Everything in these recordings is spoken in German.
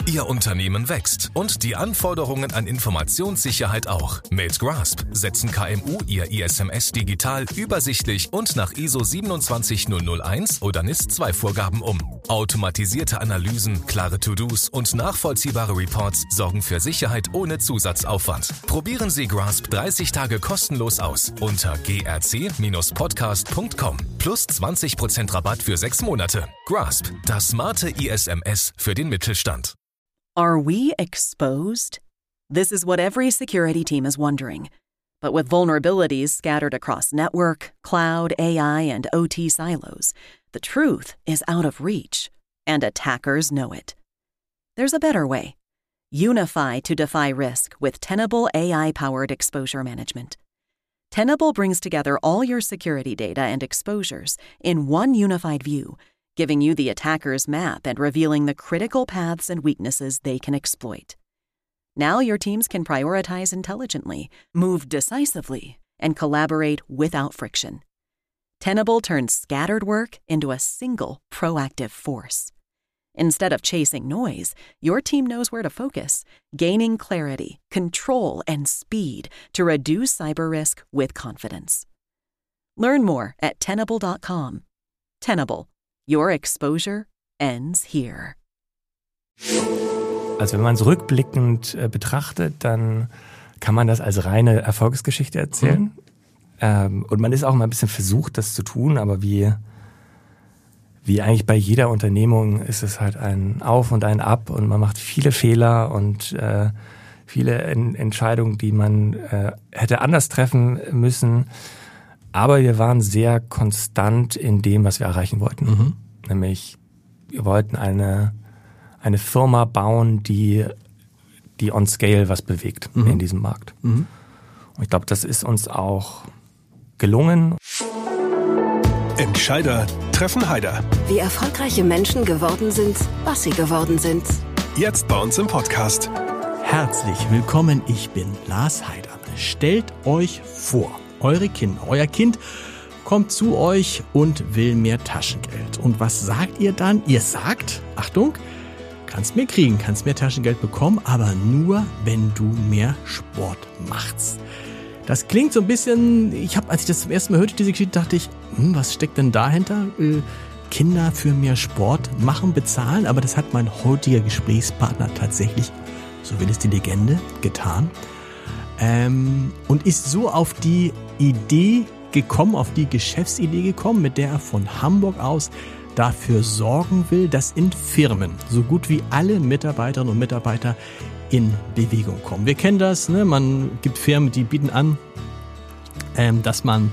Ihr Unternehmen wächst und die Anforderungen an Informationssicherheit auch. Mit Grasp setzen KMU ihr ISMS digital, übersichtlich und nach ISO 27001 oder NIS-2-Vorgaben um. Automatisierte Analysen, klare To-Dos und nachvollziehbare Reports sorgen für Sicherheit ohne Zusatzaufwand. Probieren Sie Grasp 30 Tage kostenlos aus unter grc-podcast.com. Plus 20% Rabatt für 6 Monate. Grasp, das smarte ISMS für den Mittelstand. Are we exposed? This is what every security team is wondering. But with vulnerabilities scattered across network, cloud, AI, and OT silos, the truth is out of reach, and attackers know it. There's a better way. Unify to defy risk with Tenable AI-powered exposure management. Tenable brings together all your security data and exposures in one unified view, giving you the attacker's map and revealing the critical paths and weaknesses they can exploit. Now your teams can prioritize intelligently, move decisively, and collaborate without friction. Tenable turns scattered work into a single proactive force. Instead of chasing noise, your team knows where to focus, gaining clarity, control, and speed to reduce cyber risk with confidence. Learn more at Tenable.com. Tenable. Your exposure ends here. Also wenn man es rückblickend betrachtet, dann kann man das als reine Erfolgsgeschichte erzählen. Und man ist auch mal ein bisschen versucht, das zu tun, aber wie eigentlich bei jeder Unternehmung ist es halt ein Auf und ein Ab und man macht viele Fehler und viele Entscheidungen, die man hätte anders treffen müssen. Aber wir waren sehr konstant in dem, was wir erreichen wollten. Nämlich, wir wollten eine Firma bauen, die on scale was bewegt in diesem Markt. Und ich glaube, das ist uns auch gelungen. Entscheider treffen Heider. Wie erfolgreiche Menschen geworden sind, was sie geworden sind. Jetzt bei uns im Podcast. Herzlich willkommen, ich bin Lars Heider. Stellt euch vor, eure Kinder, euer Kind kommt zu euch und will mehr Taschengeld. Und was sagt ihr dann? Ihr sagt, Achtung, kannst mehr kriegen, kannst mehr Taschengeld bekommen, aber nur, wenn du mehr Sport machst. Das klingt so ein bisschen, als ich das zum ersten Mal hörte, diese Geschichte, dachte ich, was steckt denn dahinter? Kinder für mehr Sport machen, bezahlen, aber das hat mein heutiger Gesprächspartner tatsächlich, so will es die Legende, getan. Und ist so auf die Idee gekommen, auf die Geschäftsidee gekommen, mit der er von Hamburg aus dafür sorgen will, dass in Firmen so gut wie alle Mitarbeiterinnen und Mitarbeiter in Bewegung kommen. Wir kennen das, ne? Man gibt Firmen, die bieten an, dass man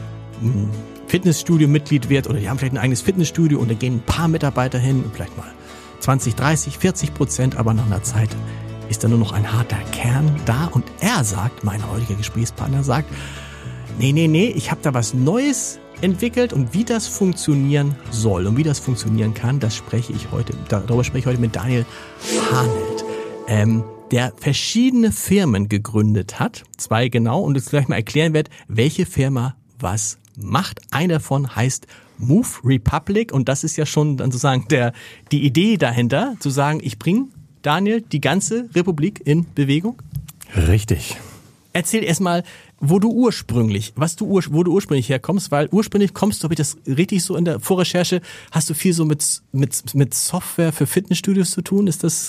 Fitnessstudio-Mitglied wird oder die haben vielleicht ein eigenes Fitnessstudio und da gehen ein paar Mitarbeiter hin, vielleicht mal 20, 30, 40%, aber nach einer Zeit ist da nur noch ein harter Kern da und er sagt, mein heutiger Gesprächspartner sagt, nee, ich habe da was Neues entwickelt und wie das funktionieren soll und wie das funktionieren kann, darüber spreche ich heute mit Daniel Harnelt, der verschiedene Firmen gegründet hat, 2 genau, und jetzt gleich mal erklären wird, welche Firma was macht. Eine davon heißt Move Republic und das ist ja schon dann sozusagen die Idee dahinter, zu sagen, ich bringe, Daniel, die ganze Republik in Bewegung? Richtig. Erzähl erstmal, wo du ursprünglich herkommst, weil ursprünglich kommst du, habe ich das richtig so in der Vorrecherche, hast du viel so mit Software für Fitnessstudios zu tun? Ist das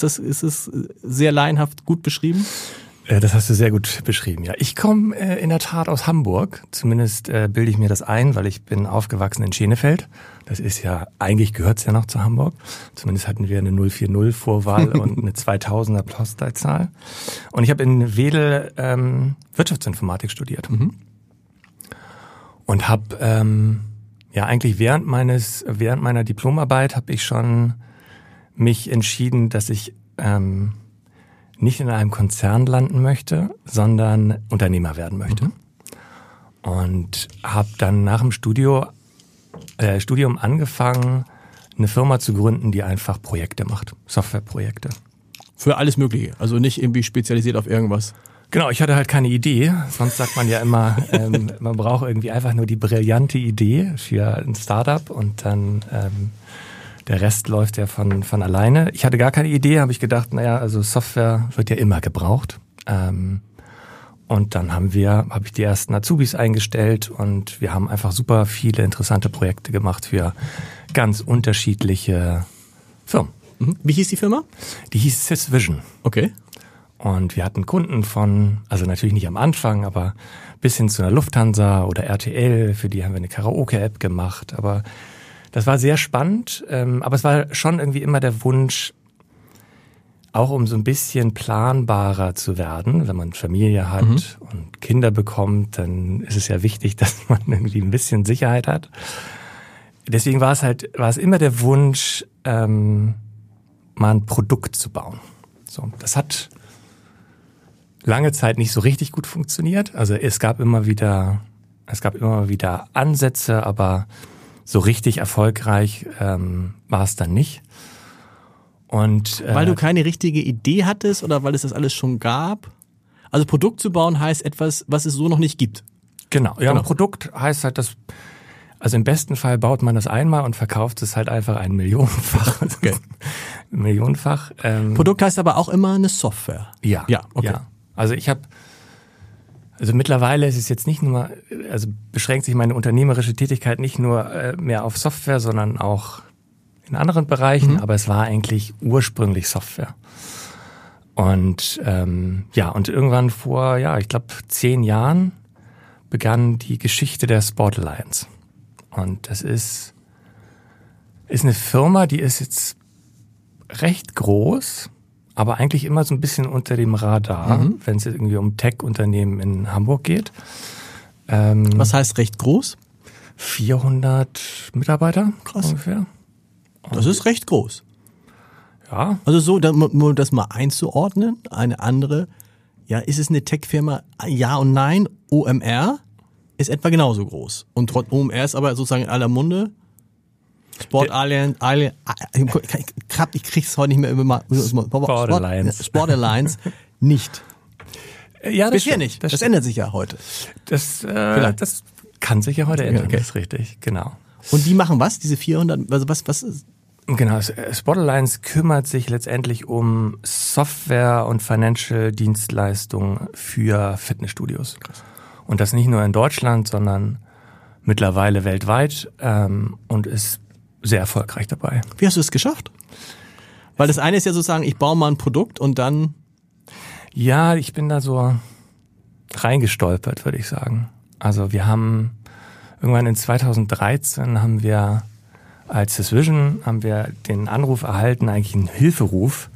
sehr laienhaft gut beschrieben? Das hast du sehr gut beschrieben, ja. Ich komme in der Tat aus Hamburg. Zumindest bilde ich mir das ein, weil ich bin aufgewachsen in Schenefeld. Das ist ja, eigentlich gehört's ja noch zu Hamburg. Zumindest hatten wir eine 040 Vorwahl und eine 2000er Postleitzahl. Und ich habe in Wedel Wirtschaftsinformatik studiert. Und habe eigentlich während meiner Diplomarbeit habe ich schon mich entschieden, dass ich nicht in einem Konzern landen möchte, sondern Unternehmer werden möchte. Und habe dann nach dem Studium angefangen, eine Firma zu gründen, die einfach Projekte macht, Softwareprojekte. Für alles Mögliche, also nicht irgendwie spezialisiert auf irgendwas. Genau, ich hatte halt keine Idee. Sonst sagt man ja immer, man braucht irgendwie einfach nur die brillante Idee für ein Startup und dann Der Rest läuft ja von alleine. Ich hatte gar keine Idee, habe ich gedacht, also Software wird ja immer gebraucht. Und dann habe ich die ersten Azubis eingestellt und wir haben einfach super viele interessante Projekte gemacht für ganz unterschiedliche Firmen. Wie hieß die Firma? Die hieß SysVision. Okay. Und wir hatten Kunden also natürlich nicht am Anfang, aber bis hin zu einer Lufthansa oder RTL, für die haben wir eine Karaoke-App gemacht. Aber das war sehr spannend, aber es war schon irgendwie immer der Wunsch, auch um so ein bisschen planbarer zu werden. Wenn man Familie hat und Kinder bekommt, dann ist es ja wichtig, dass man irgendwie ein bisschen Sicherheit hat. Deswegen war es immer der Wunsch, mal ein Produkt zu bauen. So, das hat lange Zeit nicht so richtig gut funktioniert. Also es gab immer wieder Ansätze, aber so richtig erfolgreich war es dann nicht. Und weil du keine richtige Idee hattest oder weil es das alles schon gab? Also Produkt zu bauen heißt etwas, was es so noch nicht gibt. Genau. Ein Produkt heißt halt, also im besten Fall baut man das einmal und verkauft es halt einfach ein Millionenfach. Okay. Millionenfach. Produkt heißt aber auch immer eine Software. Ja. Okay. Ja. Also mittlerweile ist es jetzt nicht nur, also beschränkt sich meine unternehmerische Tätigkeit nicht nur mehr auf Software, sondern auch in anderen Bereichen, aber es war eigentlich ursprünglich Software. Und und irgendwann vor, ich glaube 10 Jahren begann die Geschichte der Sport Alliance. Und das ist eine Firma, die ist jetzt recht groß, aber eigentlich immer so ein bisschen unter dem Radar, wenn es irgendwie um Tech-Unternehmen in Hamburg geht. Was heißt recht groß? 400 Mitarbeiter. Krass. Ungefähr. Das ist recht groß. Ja. Also so, um das mal einzuordnen, eine andere, ist es eine Tech-Firma? Ja und nein. OMR ist etwa genauso groß. Und OMR ist aber sozusagen in aller Munde. Sport Alliance, ich krieg's heute nicht mehr über Sport Alliance nicht. Ja, das bisher stimmt. nicht. Das ändert sich ja heute. Das kann sich ja heute ändern. Okay. Das ist richtig, genau. Und die machen was? Diese 400, also was ist? Genau, Sport Alliance kümmert sich letztendlich um Software und Financial Dienstleistungen für Fitnessstudios. Krass. Und das nicht nur in Deutschland, sondern mittlerweile weltweit und ist sehr erfolgreich dabei. Wie hast du es geschafft? Weil das eine ist ja sozusagen, ich baue mal ein Produkt und dann... Ja, ich bin da so reingestolpert, würde ich sagen. Also wir haben irgendwann in 2013 als SysVision den Anruf erhalten, eigentlich einen Hilferuf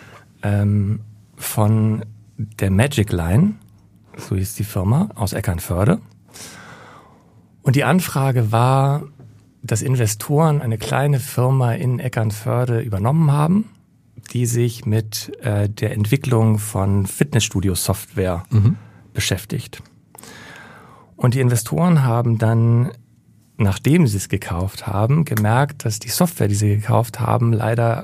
von der Magic Line, so hieß die Firma, aus Eckernförde. Und die Anfrage war, dass Investoren eine kleine Firma in Eckernförde übernommen haben, die sich mit der Entwicklung von Fitnessstudio-Software beschäftigt. Und die Investoren haben dann, nachdem sie es gekauft haben, gemerkt, dass die Software, die sie gekauft haben, leider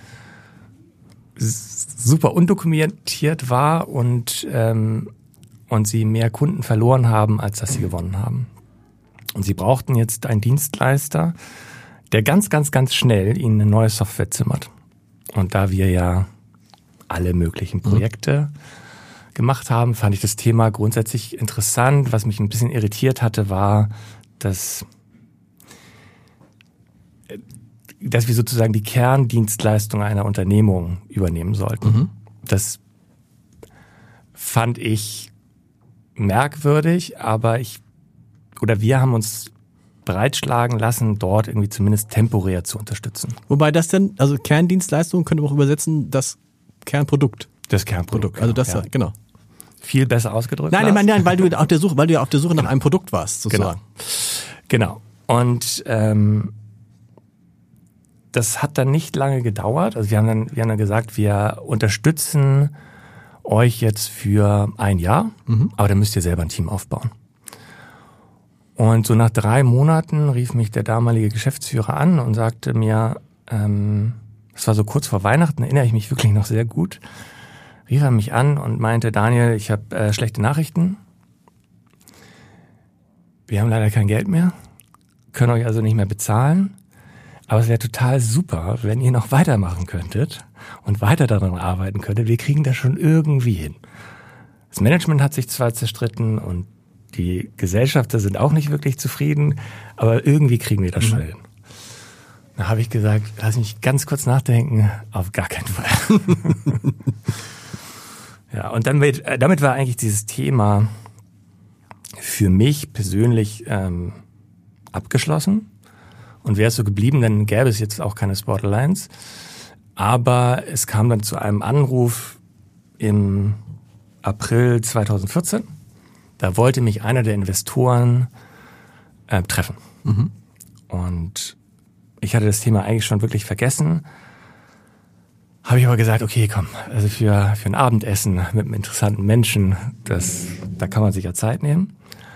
super undokumentiert war und sie mehr Kunden verloren haben, als dass sie gewonnen haben. Und sie brauchten jetzt einen Dienstleister, der ganz, ganz, ganz schnell ihnen eine neue Software zimmert. Und da wir ja alle möglichen Projekte gemacht haben, fand ich das Thema grundsätzlich interessant. Was mich ein bisschen irritiert hatte, war, dass wir sozusagen die Kerndienstleistung einer Unternehmung übernehmen sollten. Das fand ich merkwürdig, aber wir haben uns breitschlagen lassen, dort irgendwie zumindest temporär zu unterstützen. Wobei das denn, also Kerndienstleistung könnte man auch übersetzen, das Kernprodukt. Das Kernprodukt. Also das, genau. Viel besser ausgedrückt. Nein, weil du auf der Suche nach einem Produkt warst, sozusagen. Genau. Und das hat dann nicht lange gedauert. Also wir haben dann gesagt, wir unterstützen euch jetzt für 1 Jahr, aber dann müsst ihr selber ein Team aufbauen. Und so nach 3 Monaten rief mich der damalige Geschäftsführer an und sagte mir, das war so kurz vor Weihnachten, erinnere ich mich wirklich noch sehr gut, rief er mich an und meinte, Daniel, ich habe schlechte Nachrichten. Wir haben leider kein Geld mehr, können euch also nicht mehr bezahlen, aber es wäre total super, wenn ihr noch weitermachen könntet und weiter daran arbeiten könntet. Wir kriegen das schon irgendwie hin. Das Management hat sich zwar zerstritten und die Gesellschafter sind auch nicht wirklich zufrieden, aber irgendwie kriegen wir das schon hin. Da habe ich gesagt, lass mich ganz kurz nachdenken, auf gar keinen Fall. Ja, und damit war eigentlich dieses Thema für mich persönlich abgeschlossen. Und wäre es so geblieben, dann gäbe es jetzt auch keine Sport Alliance. Aber es kam dann zu einem Anruf im April 2014. Da wollte mich einer der Investoren treffen. Mhm. Und ich hatte das Thema eigentlich schon wirklich vergessen. Habe ich aber gesagt, okay, komm, also für ein Abendessen mit einem interessanten Menschen, da kann man sich ja Zeit nehmen.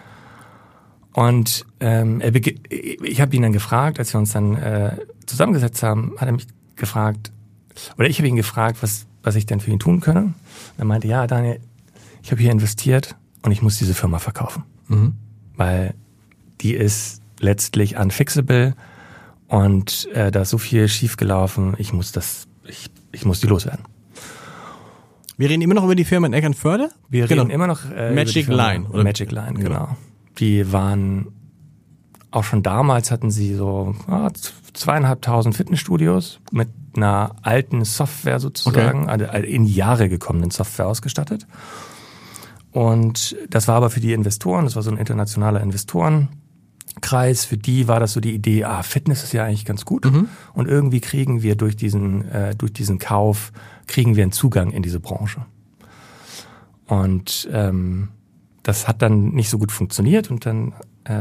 Und ich habe ihn dann gefragt, als wir uns dann zusammengesetzt haben, hat er mich gefragt, oder ich habe ihn gefragt, was ich denn für ihn tun könne. Und er meinte, ja, Daniel, ich habe hier investiert und ich muss diese Firma verkaufen. Mhm. Weil die ist letztlich unfixable und da ist so viel schiefgelaufen, ich muss die loswerden. Wir reden immer noch über die Firma in Eckernförde? Wir reden immer noch Magic Line. Oder? Magic Line, genau. Die waren, auch schon damals hatten sie so 2.500 Fitnessstudios mit einer alten Software sozusagen, also in Jahre gekommenen Software ausgestattet. Und das war aber für die Investoren, das war so ein internationaler Investorenkreis, für die war das so die Idee, Fitness ist ja eigentlich ganz gut. Mhm. Und irgendwie kriegen wir durch diesen Kauf, kriegen wir einen Zugang in diese Branche. Und das hat dann nicht so gut funktioniert und dann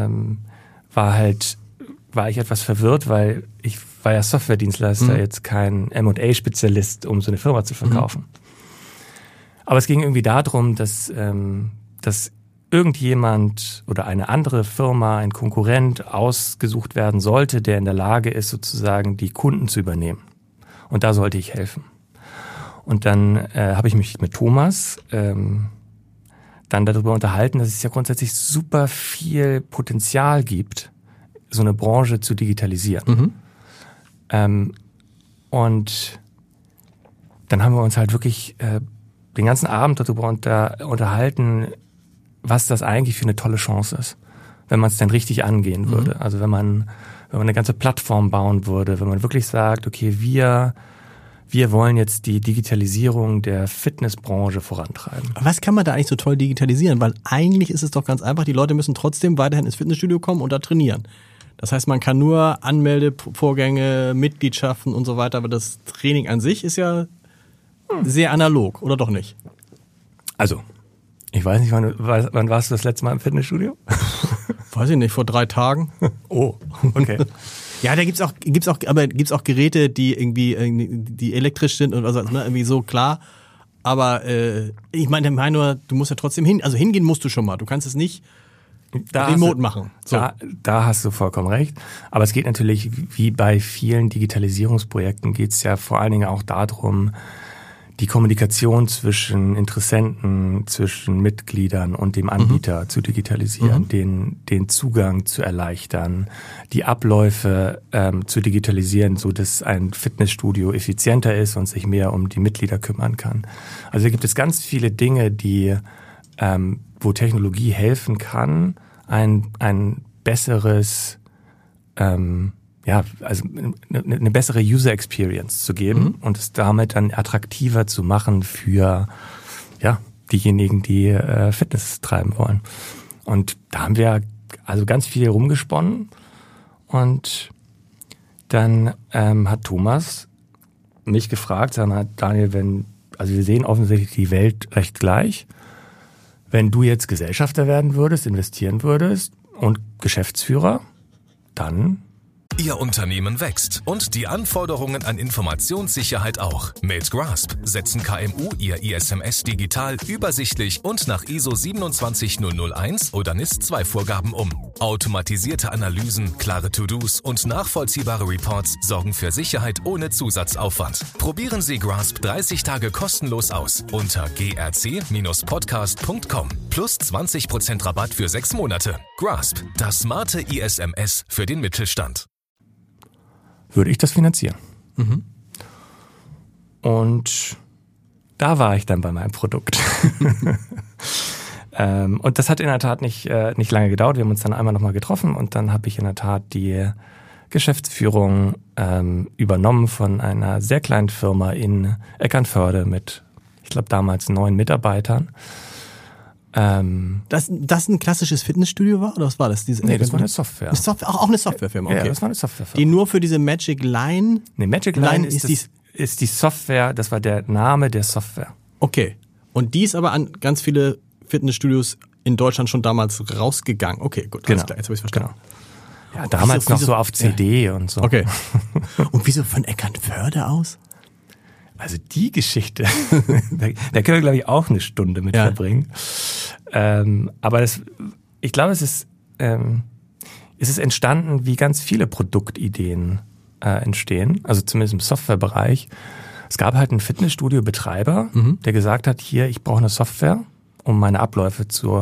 war ich etwas verwirrt, weil ich war ja Softwaredienstleister, jetzt kein M&A-Spezialist, um so eine Firma zu verkaufen. Aber es ging irgendwie darum, dass irgendjemand oder eine andere Firma, ein Konkurrent ausgesucht werden sollte, der in der Lage ist, sozusagen die Kunden zu übernehmen. Und da sollte ich helfen. Und dann habe ich mich mit Thomas dann darüber unterhalten, dass es ja grundsätzlich super viel Potenzial gibt, so eine Branche zu digitalisieren. Mhm. Und dann haben wir uns halt wirklich den ganzen Abend darüber unterhalten, was das eigentlich für eine tolle Chance ist, wenn man es denn richtig angehen würde. Mhm. Also wenn man eine ganze Plattform bauen würde, wenn man wirklich sagt, okay, wir wollen jetzt die Digitalisierung der Fitnessbranche vorantreiben. Was kann man da eigentlich so toll digitalisieren? Weil eigentlich ist es doch ganz einfach, die Leute müssen trotzdem weiterhin ins Fitnessstudio kommen und da trainieren. Das heißt, man kann nur Anmeldevorgänge, Mitgliedschaften und so weiter, aber das Training an sich ist ja sehr analog, oder doch nicht? Also, ich weiß nicht, wann warst du das letzte Mal im Fitnessstudio? Weiß ich nicht, vor 3 Tagen. Oh, okay. Ja, da gibt's auch Geräte, die die elektrisch sind und also irgendwie so, klar. Aber ich meine nur, du musst ja trotzdem hingehen musst du schon mal. Du kannst es nicht remote machen. So. Da hast du vollkommen recht. Aber es geht natürlich, wie bei vielen Digitalisierungsprojekten, geht es ja vor allen Dingen auch darum, die Kommunikation zwischen Interessenten, zwischen Mitgliedern und dem Anbieter zu digitalisieren, den Zugang zu erleichtern, die Abläufe zu digitalisieren, so dass ein Fitnessstudio effizienter ist und sich mehr um die Mitglieder kümmern kann. Also da gibt es ganz viele Dinge, wo Technologie helfen kann, ein besseres also eine bessere User Experience zu geben und es damit dann attraktiver zu machen für diejenigen, die Fitness treiben wollen. Und da haben wir also ganz viel rumgesponnen und dann hat Thomas mich gefragt, Daniel, wir sehen offensichtlich die Welt recht gleich. Wenn du jetzt Gesellschafter werden würdest, investieren würdest und Geschäftsführer, dann Ihr Unternehmen wächst und die Anforderungen an Informationssicherheit auch. Mit Grasp setzen KMU ihr ISMS digital, übersichtlich und nach ISO 27001 oder NIS-2 Vorgaben um. Automatisierte Analysen, klare To-Dos und nachvollziehbare Reports sorgen für Sicherheit ohne Zusatzaufwand. Probieren Sie Grasp 30 Tage kostenlos aus unter grc-podcast.com. Plus 20% Rabatt für 6 Monate. Grasp, das smarte ISMS für den Mittelstand. würde ich das finanzieren. Und da war ich dann bei meinem Produkt. Und das hat in der Tat nicht lange gedauert. Wir haben uns dann einmal nochmal getroffen und dann habe ich in der Tat die Geschäftsführung übernommen von einer sehr kleinen Firma in Eckernförde mit, ich glaube, damals 9 Mitarbeitern. Das ein klassisches Fitnessstudio war oder was war das? Nee, das war eine Software. Auch eine Softwarefirma, okay. Ja, das war eine Softwarefirma. Die nur für diese Magic Line... Nee, Magic Line ist die Software, das war der Name der Software. Okay. Und die ist aber an ganz viele Fitnessstudios in Deutschland schon damals rausgegangen. Okay, gut. Genau. Klar, jetzt habe ich verstanden. Genau. Ja, damals noch so auf CD und so. Okay. Und wieso von Eckernförde aus? Also die Geschichte, da können wir, glaube ich, auch eine Stunde mit verbringen. Aber ich glaube, es ist entstanden, wie ganz viele Produktideen entstehen, also zumindest im Softwarebereich. Es gab halt einen Fitnessstudio-Betreiber, der gesagt hat, hier, ich brauche eine Software, um meine Abläufe zu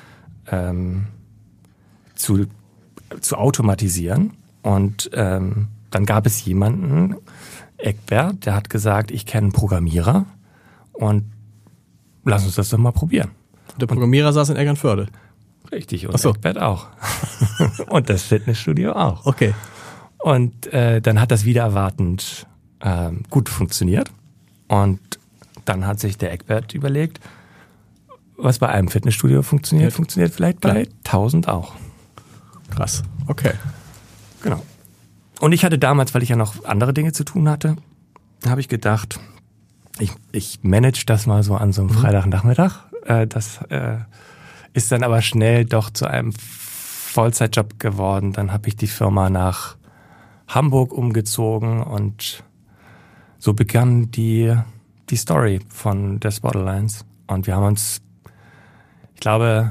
automatisieren. Und dann gab es jemanden, Eckbert, der hat gesagt, ich kenne einen Programmierer und lass uns das doch mal probieren. Der Programmierer saß in Eckernförde. Richtig, und Eckbert auch. Und das Fitnessstudio auch. Okay. Und dann hat das wieder erwartend gut funktioniert. Und dann hat sich der Eckbert überlegt, was bei einem Fitnessstudio funktioniert vielleicht bei 1000 auch. Krass, okay. Genau. Und ich hatte damals, weil ich ja noch andere Dinge zu tun hatte, habe ich gedacht, ich manage das mal so an so einem Freitagnachmittag. Das ist dann aber schnell doch zu einem Vollzeitjob geworden. Dann habe ich die Firma nach Hamburg umgezogen und so begann die Story von der Spot Alliance. Und wir haben uns, ich glaube,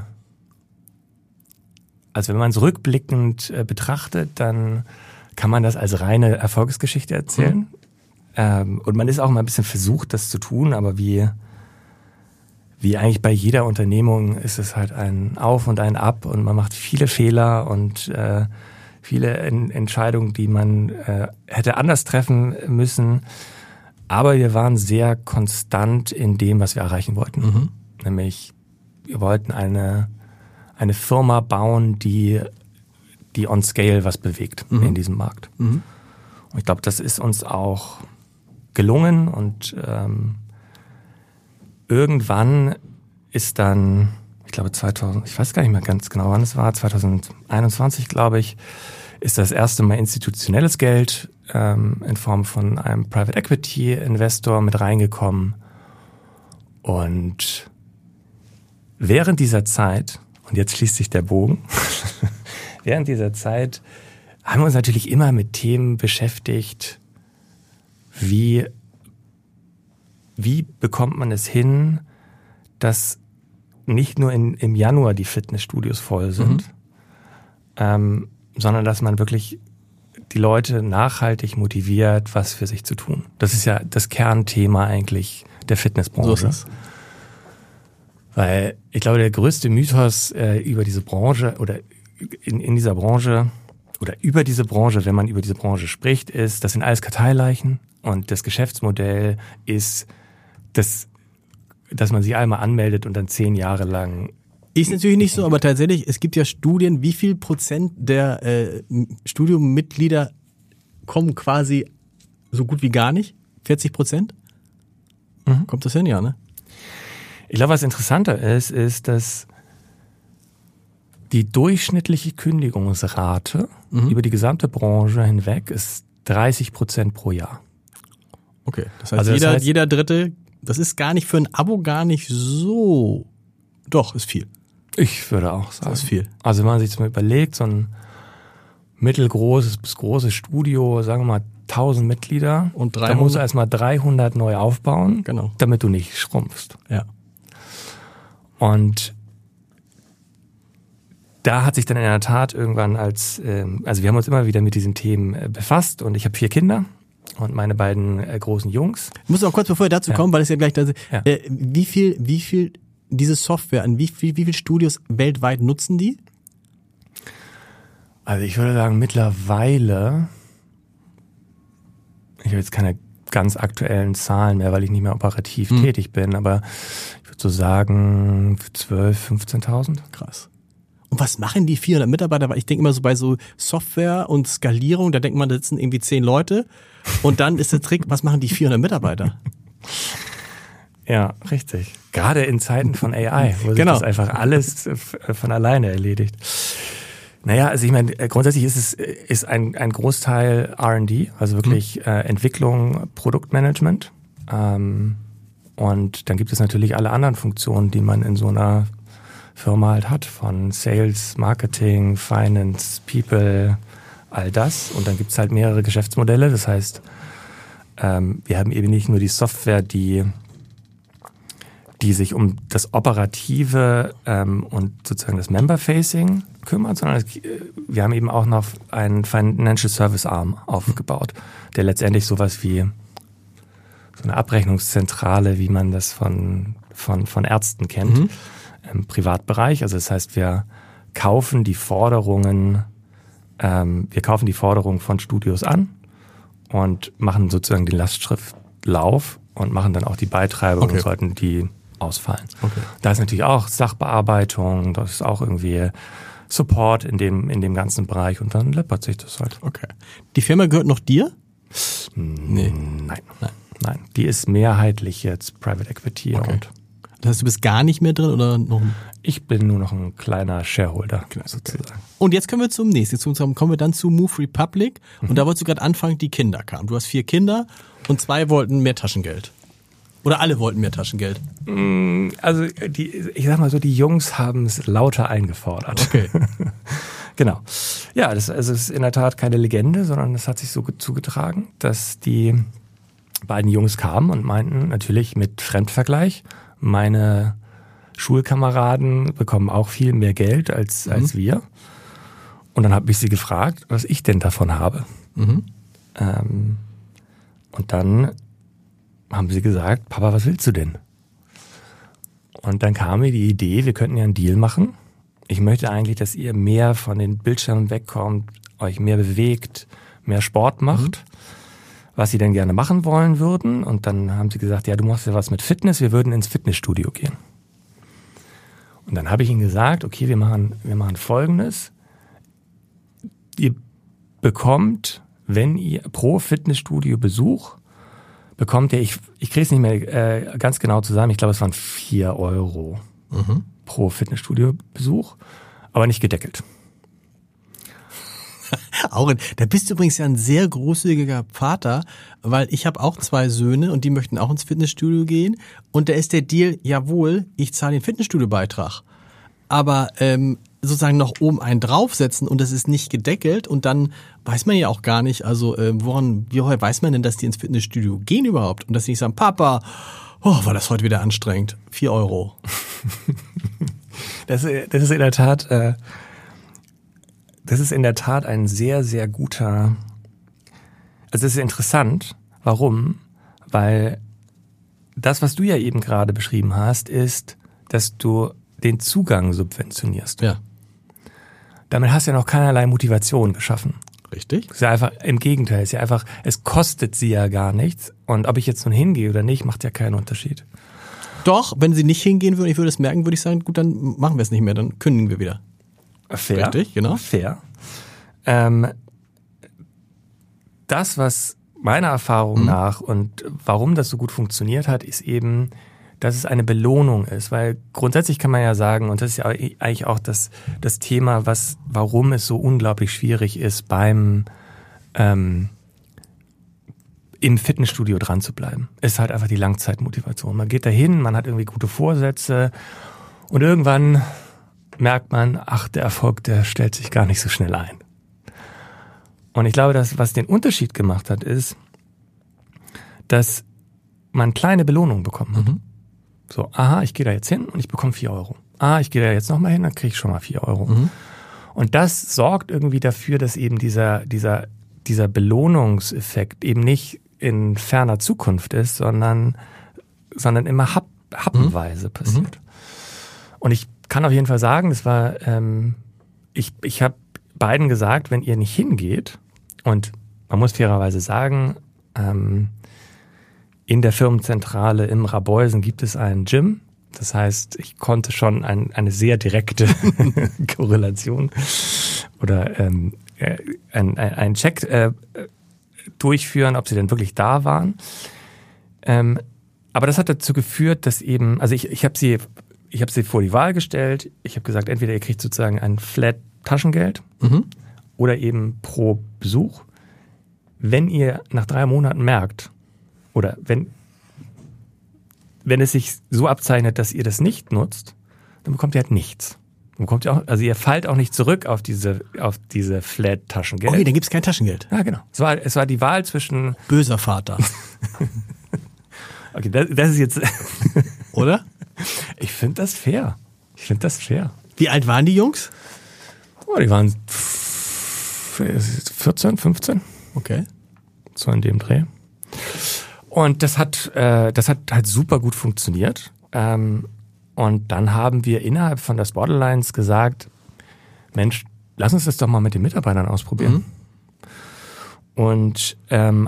also wenn man es rückblickend betrachtet, dann kann man das als reine Erfolgsgeschichte erzählen. Und man ist auch mal ein bisschen versucht, das zu tun, aber wie eigentlich bei jeder Unternehmung ist es halt ein Auf und ein Ab und man macht viele Fehler und viele Entscheidungen, die man hätte anders treffen müssen. Aber wir waren sehr konstant in dem, was wir erreichen wollten. Nämlich, wir wollten eine Firma bauen, die on scale was bewegt in diesem Markt. Und ich glaube, das ist uns auch gelungen und irgendwann ist dann, ich glaube ich weiß gar nicht mehr ganz genau, wann es war, 2021, glaube ich, ist das erste Mal institutionelles Geld in Form von einem Private Equity Investor mit reingekommen. Und während dieser Zeit, und jetzt schließt sich der Bogen, während dieser Zeit haben wir uns natürlich immer mit Themen beschäftigt, wie bekommt man es hin, dass nicht nur im Januar die Fitnessstudios voll sind, sondern dass man wirklich die Leute nachhaltig motiviert, was für sich zu tun. Das ist ja das Kernthema eigentlich der Fitnessbranche. So ist es. Weil ich glaube, der größte Mythos über diese Branche oder in dieser Branche oder über diese Branche, wenn man über diese Branche spricht, ist, das sind alles Karteileichen und das Geschäftsmodell ist, dass man sich einmal anmeldet und dann 10 Jahre lang. Ist natürlich nicht so, aber tatsächlich, es gibt ja Studien, wie viel Prozent der Studiummitglieder kommen quasi so gut wie gar nicht? 40%? Kommt das hin, ja, ne? Ich glaube, was interessanter ist, dass die durchschnittliche Kündigungsrate über die gesamte Branche hinweg ist 30% pro Jahr. Okay, das heißt, jeder Dritte, das ist gar nicht für ein Abo gar nicht so, doch, ist viel. Ich würde auch sagen. Das ist viel. Also wenn man sich das mal überlegt, so ein mittelgroßes bis großes Studio, sagen wir mal 1000 Mitglieder, und da musst du erstmal 300 neu aufbauen, genau, damit du nicht schrumpfst. Ja. Und da hat sich dann in der Tat irgendwann also wir haben uns immer wieder mit diesen Themen befasst und ich habe 4 Kinder und meine beiden großen Jungs. Ich muss auch kurz, bevor wir dazu kommen, weil es ja gleich da ist, Ja. wie viel diese Software, an wie viel Studios weltweit nutzen die? Also ich würde sagen, mittlerweile ich habe jetzt keine ganz aktuellen Zahlen mehr, weil ich nicht mehr operativ tätig bin, aber ich würde so sagen 12.000, 15.000. Krass. Und was machen die 400 Mitarbeiter? Weil ich denke immer so bei so Software und Skalierung, da denkt man, da sitzen irgendwie 10 Leute und dann ist der Trick, was machen die 400 Mitarbeiter? Ja, richtig. Gerade in Zeiten von AI, wo sich das einfach alles von alleine erledigt. Naja, also ich meine, grundsätzlich ist ein Großteil R&D, also wirklich Entwicklung, Produktmanagement. Und dann gibt es natürlich alle anderen Funktionen, die man in so einer Firma halt hat, von Sales, Marketing, Finance, People, all das. Und dann gibt es halt mehrere Geschäftsmodelle. Das heißt, wir haben eben nicht nur die Software, die sich um das Operative und sozusagen das Member-Facing kümmert, sondern wir haben eben auch noch einen Financial Service Arm aufgebaut, der letztendlich sowas wie so eine Abrechnungszentrale, wie man das von Ärzten kennt, im Privatbereich. Also das heißt, wir kaufen die Forderungen von Studios an und machen sozusagen den Lastschriftlauf und machen dann auch die Beitreibung und sollten die ausfallen. Okay. Da ist natürlich auch Sachbearbeitung, das ist auch irgendwie Support in dem ganzen Bereich und dann läppert sich das halt. Okay. Die Firma gehört noch dir? Nee. Nein. Die ist mehrheitlich jetzt Private Equity. Okay. Das heißt, du bist gar nicht mehr drin oder noch? Ich bin nur noch ein kleiner Shareholder, sozusagen. Und jetzt kommen wir zum nächsten. Kommen wir dann zu Move Republic. Und da wolltest du gerade anfangen, die Kinder kamen. Du hast 4 Kinder und 2 wollten mehr Taschengeld. Oder alle wollten mehr Taschengeld? Also ich sag mal so, die Jungs haben es lauter eingefordert. Okay. Genau. Ja, das ist in der Tat keine Legende, sondern es hat sich so zugetragen, dass die beiden Jungs kamen und meinten natürlich mit Fremdvergleich, meine Schulkameraden bekommen auch viel mehr Geld als wir. Und dann habe ich sie gefragt, was ich denn davon habe. Und dann haben sie gesagt, Papa, was willst du denn? Und dann kam mir die Idee, wir könnten ja einen Deal machen. Ich möchte eigentlich, dass ihr mehr von den Bildschirmen wegkommt, euch mehr bewegt, mehr Sport macht, was sie denn gerne machen wollen würden. Und dann haben sie gesagt, ja, du machst ja was mit Fitness, wir würden ins Fitnessstudio gehen. Und dann habe ich ihnen gesagt, okay, wir machen Folgendes. Ihr bekommt, wenn ihr pro Fitnessstudio-Besuch bekommt ihr, ich kriege es nicht mehr ganz genau zusammen, ich glaube, es waren 4 Euro pro Fitnessstudio-Besuch, aber nicht gedeckelt. Da bist du übrigens ja ein sehr großzügiger Vater, weil ich habe auch 2 Söhne und die möchten auch ins Fitnessstudio gehen und da ist der Deal, jawohl, ich zahle den Fitnessstudio-Beitrag, aber sozusagen noch oben einen draufsetzen und das ist nicht gedeckelt und dann weiß man ja auch gar nicht, also wie weiß man denn, dass die ins Fitnessstudio gehen überhaupt und dass sie nicht sagen, Papa, war das heute wieder anstrengend, 4 Euro. Das ist in der Tat ein sehr, sehr guter, also es ist interessant. Warum? Weil das, was du ja eben gerade beschrieben hast, ist, dass du den Zugang subventionierst. Ja. Damit hast du ja noch keinerlei Motivation geschaffen. Richtig. Ist ja einfach, im Gegenteil, ist ja einfach, es kostet sie ja gar nichts. Und ob ich jetzt nun hingehe oder nicht, macht ja keinen Unterschied. Doch, wenn sie nicht hingehen würden, ich würde es merken, würde ich sagen, gut, dann machen wir es nicht mehr, dann kündigen wir wieder. Fair. Richtig, genau. Fair. Das, was meiner Erfahrung nach und warum das so gut funktioniert hat, ist eben, dass es eine Belohnung ist, weil grundsätzlich kann man ja sagen, und das ist ja eigentlich auch das Thema, warum es so unglaublich schwierig ist, im Fitnessstudio dran zu bleiben, ist halt einfach die Langzeitmotivation. Man geht dahin, man hat irgendwie gute Vorsätze und irgendwann merkt man, der Erfolg, der stellt sich gar nicht so schnell ein. Und ich glaube, dass was den Unterschied gemacht hat, ist, dass man kleine Belohnungen bekommen hat. So, ich gehe da jetzt hin und ich bekomme 4 Euro. Ich gehe da jetzt nochmal hin, dann kriege ich schon mal 4 Euro. Und das sorgt irgendwie dafür, dass eben dieser Belohnungseffekt eben nicht in ferner Zukunft ist, sondern immer happenweise passiert. Und ich kann auf jeden Fall sagen, das war, ich habe beiden gesagt, wenn ihr nicht hingeht, und man muss fairerweise sagen, In der Firmenzentrale im Rabeusen gibt es einen Gym. Das heißt, ich konnte schon eine sehr direkte Korrelation oder einen Check durchführen, ob sie denn wirklich da waren. Aber das hat dazu geführt, dass eben, also ich habe sie vor die Wahl gestellt. Ich habe gesagt, entweder ihr kriegt sozusagen ein Flat Taschengeld oder eben pro Besuch. Wenn ihr nach 3 Monaten merkt, oder wenn es sich so abzeichnet, dass ihr das nicht nutzt, dann bekommt ihr halt nichts. Dann bekommt ihr auch, also ihr fallt auch nicht zurück auf diese Flat-Taschengeld. Okay, dann gibt's kein Taschengeld. Ja, genau. Es war die Wahl zwischen... Böser Vater. Okay, das ist jetzt... Oder? Ich finde das fair. Wie alt waren die Jungs? Oh, die waren 14, 15. Okay. So in dem Dreh. Und das hat halt super gut funktioniert. Und dann haben wir innerhalb von der Spot-Alliance gesagt, Mensch, lass uns das doch mal mit den Mitarbeitern ausprobieren. Und und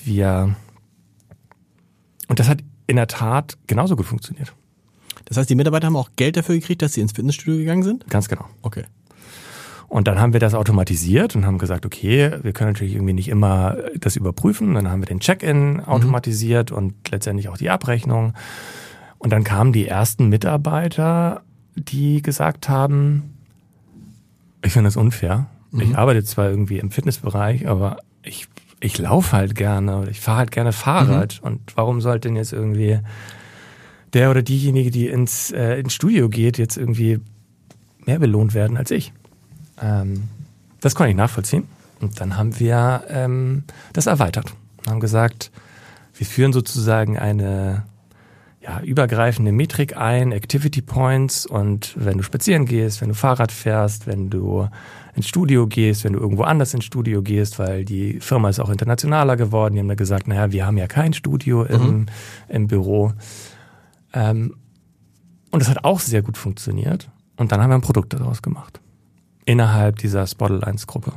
das hat in der Tat genauso gut funktioniert. Das heißt, die Mitarbeiter haben auch Geld dafür gekriegt, dass sie ins Fitnessstudio gegangen sind? Ganz genau. Okay. Und dann haben wir das automatisiert und haben gesagt, okay, wir können natürlich irgendwie nicht immer das überprüfen. Dann haben wir den Check-in automatisiert und letztendlich auch die Abrechnung. Und dann kamen die ersten Mitarbeiter, die gesagt haben, ich finde das unfair. Ich arbeite zwar irgendwie im Fitnessbereich, aber ich laufe halt gerne oder ich fahre halt gerne Fahrrad. Und warum sollte denn jetzt irgendwie der oder diejenige, die ins Studio geht, jetzt irgendwie mehr belohnt werden als ich? Das konnte ich nachvollziehen. Und dann haben wir das erweitert. Wir haben gesagt, wir führen sozusagen eine übergreifende Metrik ein, Activity Points. Und wenn du spazieren gehst, wenn du Fahrrad fährst, wenn du ins Studio gehst, wenn du irgendwo anders ins Studio gehst, weil die Firma ist auch internationaler geworden. Die haben da gesagt, naja, wir haben ja kein Studio im Büro. Und das hat auch sehr gut funktioniert. Und dann haben wir ein Produkt daraus gemacht. Innerhalb dieser Spot-Alliance-Gruppe.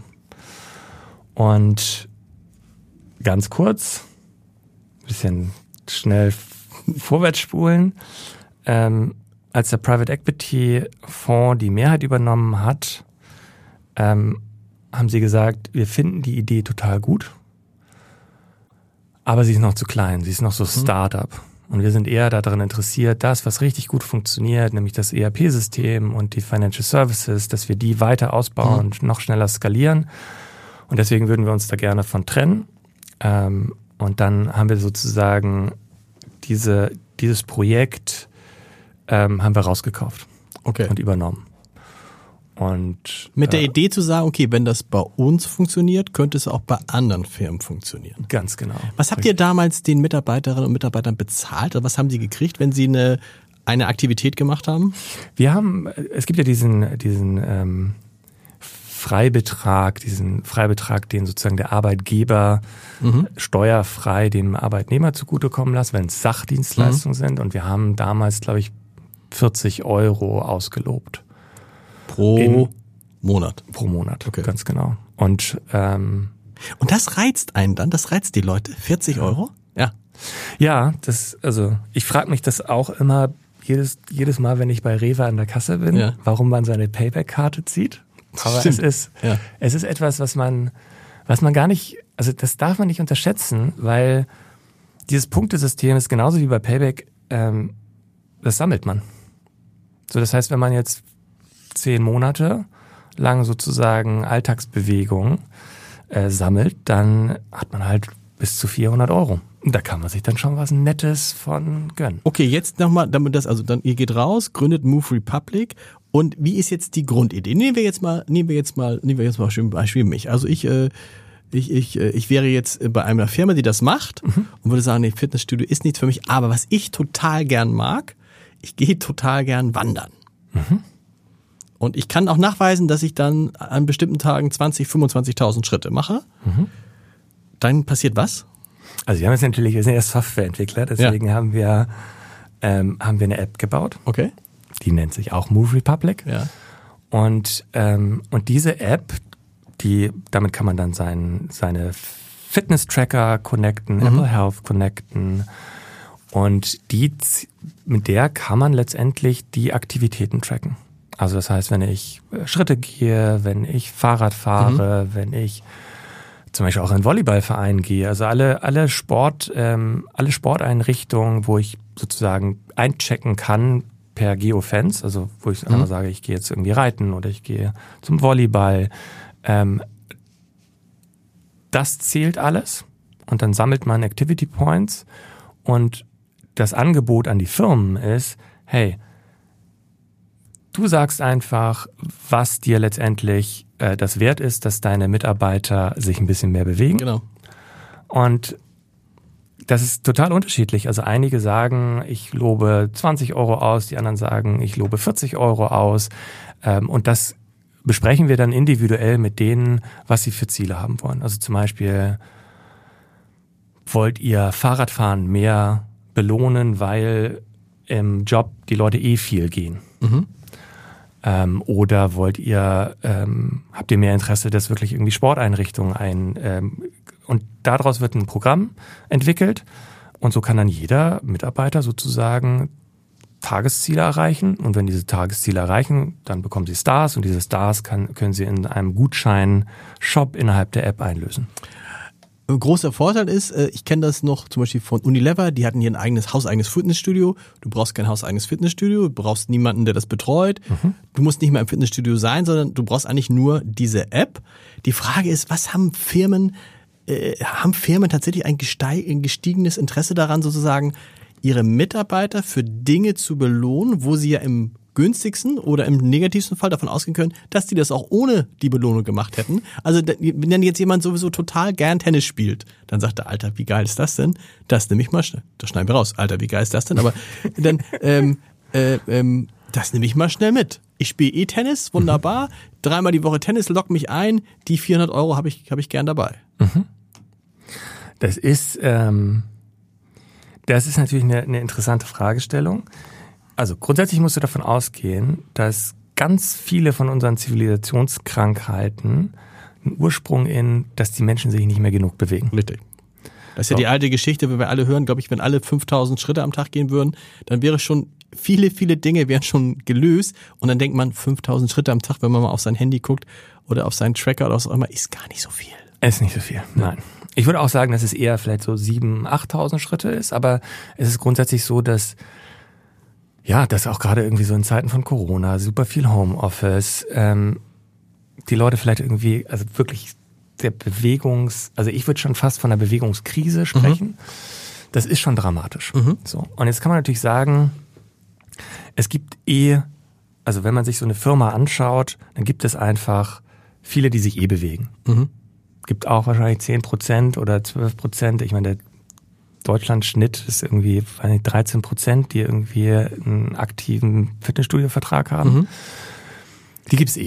Und ganz kurz, ein bisschen schnell vorwärts spulen, als der Private Equity Fonds die Mehrheit übernommen hat, haben sie gesagt, wir finden die Idee total gut, aber sie ist noch zu klein, sie ist noch so Startup. Und wir sind eher daran interessiert, das, was richtig gut funktioniert, nämlich das ERP-System und die Financial Services, dass wir die weiter ausbauen und noch schneller skalieren. Und deswegen würden wir uns da gerne von trennen. Und dann haben wir sozusagen dieses Projekt haben wir rausgekauft und übernommen. Und mit der Idee zu sagen, okay, wenn das bei uns funktioniert, könnte es auch bei anderen Firmen funktionieren. Ganz genau. Was habt ihr damals den Mitarbeiterinnen und Mitarbeitern bezahlt? Oder was haben sie gekriegt, wenn sie eine Aktivität gemacht haben? Es gibt ja diesen Freibetrag, den sozusagen der Arbeitgeber steuerfrei dem Arbeitnehmer zugutekommen lässt, wenn es Sachdienstleistungen sind. Und wir haben damals, glaube ich, 40 € ausgelobt. Pro Monat? Pro Monat, okay. Ganz genau. Und das reizt einen dann? Das reizt die Leute? 40 €? Ja. Ja, ich frage mich das auch immer jedes Mal, wenn ich bei Rewe an der Kasse bin, warum man seine Payback-Karte zieht. Aber es ist etwas, was man gar nicht, also das darf man nicht unterschätzen, weil dieses Punktesystem ist genauso wie bei Payback, das sammelt man. So, das heißt, wenn man jetzt 10 Monate lang sozusagen Alltagsbewegung sammelt, dann hat man halt bis zu 400 €. Da kann man sich dann schon was Nettes von gönnen. Okay, jetzt nochmal, ihr geht raus, gründet Move Republic. Und wie ist jetzt die Grundidee? Nehmen wir jetzt mal schön Beispiel mich. Also ich wäre jetzt bei einer Firma, die das macht und würde sagen, nee, Fitnessstudio ist nichts für mich. Aber was ich total gern mag, ich gehe total gern wandern. Und ich kann auch nachweisen, dass ich dann an bestimmten Tagen 20.000, 25.000 Schritte mache. Dann passiert was? Also wir sind ja Softwareentwickler, deswegen haben wir eine App gebaut. Okay. Die nennt sich auch Move Republic. Ja. Und diese App, damit kann man dann seine Fitness-Tracker connecten, Apple Health connecten. Und mit der kann man letztendlich die Aktivitäten tracken. Also das heißt, wenn ich Schritte gehe, wenn ich Fahrrad fahre, wenn ich zum Beispiel auch in einen Volleyballverein gehe, also alle Sporteinrichtungen, wo ich sozusagen einchecken kann per Geofence, also wo ich einmal sage, ich gehe jetzt irgendwie reiten oder ich gehe zum Volleyball, das zählt alles und dann sammelt man Activity Points und das Angebot an die Firmen ist, hey, du sagst einfach, was dir letztendlich das wert ist, dass deine Mitarbeiter sich ein bisschen mehr bewegen. Genau. Und das ist total unterschiedlich. Also einige sagen, ich lobe 20 Euro aus, die anderen sagen, ich lobe 40 Euro aus. Und das besprechen wir dann individuell mit denen, was sie für Ziele haben wollen. Also zum Beispiel, wollt ihr Fahrradfahren mehr belohnen, weil im Job die Leute viel gehen? Oder habt ihr mehr Interesse, dass wirklich irgendwie Sporteinrichtungen und daraus wird ein Programm entwickelt und so kann dann jeder Mitarbeiter sozusagen Tagesziele erreichen und wenn diese Tagesziele erreichen, dann bekommen sie Stars und diese Stars können sie in einem Gutschein-Shop innerhalb der App einlösen. Ein großer Vorteil ist, ich kenne das noch zum Beispiel von Unilever, die hatten hier ein hauseigenes Fitnessstudio. Du brauchst kein hauseigenes Fitnessstudio, du brauchst niemanden, der das betreut. Du musst nicht mehr im Fitnessstudio sein, sondern du brauchst eigentlich nur diese App. Die Frage ist, was haben Firmen tatsächlich ein gestiegenes Interesse daran, sozusagen ihre Mitarbeiter für Dinge zu belohnen, wo sie ja im günstigsten oder im negativsten Fall davon ausgehen können, dass die das auch ohne die Belohnung gemacht hätten. Also wenn dann jetzt jemand sowieso total gern Tennis spielt, dann sagt er, Alter, wie geil ist das denn? Das nehme ich mal schnell. Das schneiden wir raus. Alter, wie geil ist das denn? Aber dann das nehme ich mal schnell mit. Ich spiele Tennis, wunderbar. 3-mal die Woche Tennis, lock mich ein. Die 400 Euro habe ich gern dabei. Das ist natürlich eine interessante Fragestellung. Also grundsätzlich musst du davon ausgehen, dass ganz viele von unseren Zivilisationskrankheiten einen Ursprung dass die Menschen sich nicht mehr genug bewegen. Richtig. Das ist ja die alte Geschichte, wenn wir alle hören, glaube ich, wenn alle 5000 Schritte am Tag gehen würden, dann wäre schon viele Dinge wären schon gelöst und dann denkt man, 5000 Schritte am Tag, wenn man mal auf sein Handy guckt oder auf seinen Tracker oder was auch immer, ist gar nicht so viel. Ist nicht so viel, nein. Ich würde auch sagen, dass es eher vielleicht so 7.000, 8.000 Schritte ist, aber es ist grundsätzlich so, dass auch gerade irgendwie so in Zeiten von Corona, super viel Homeoffice, die Leute vielleicht irgendwie, also wirklich also ich würde schon fast von einer Bewegungskrise sprechen. Das ist schon dramatisch. So. Und jetzt kann man natürlich sagen, es gibt also wenn man sich so eine Firma anschaut, dann gibt es einfach viele, die sich bewegen. Gibt auch wahrscheinlich 10% oder 12%. Ich meine, der Deutschland-Schnitt ist irgendwie 13%, die irgendwie einen aktiven Fitnessstudio-Vertrag haben. Die gibt's